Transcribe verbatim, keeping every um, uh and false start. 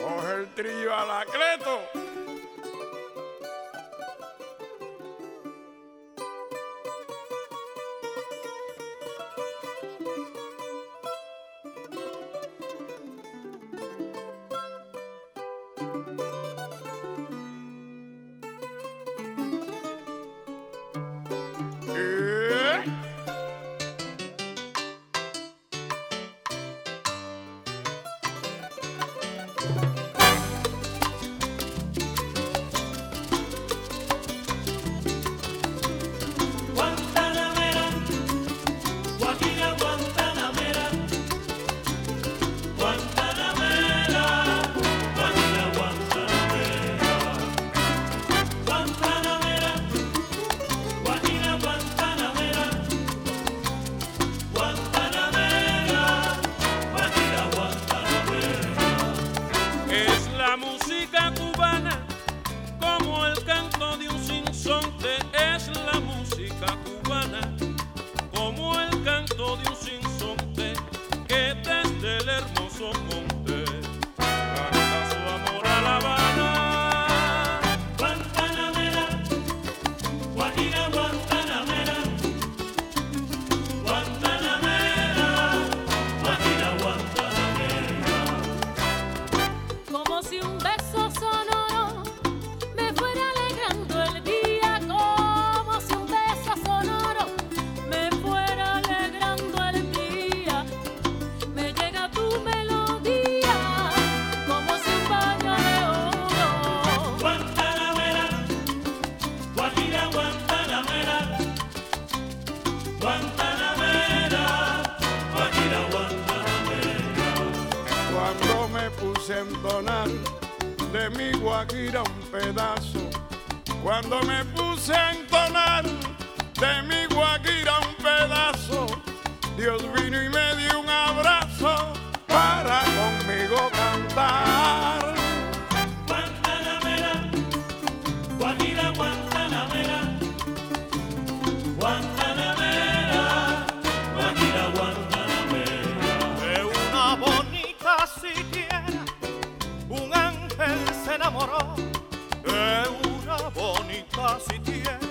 Coge el trillo a la Cleto. De mi guajira un pedazo, cuando me puse a entonar de mi guajira un pedazo, Dios vino y me dio un abrazo para conmigo cantar. Guantanamera, guajira Guantanamera, Guantanamera, guajira Guantanamera. De una bonita siquiera un ángel se enamoró, de una bonita sitiera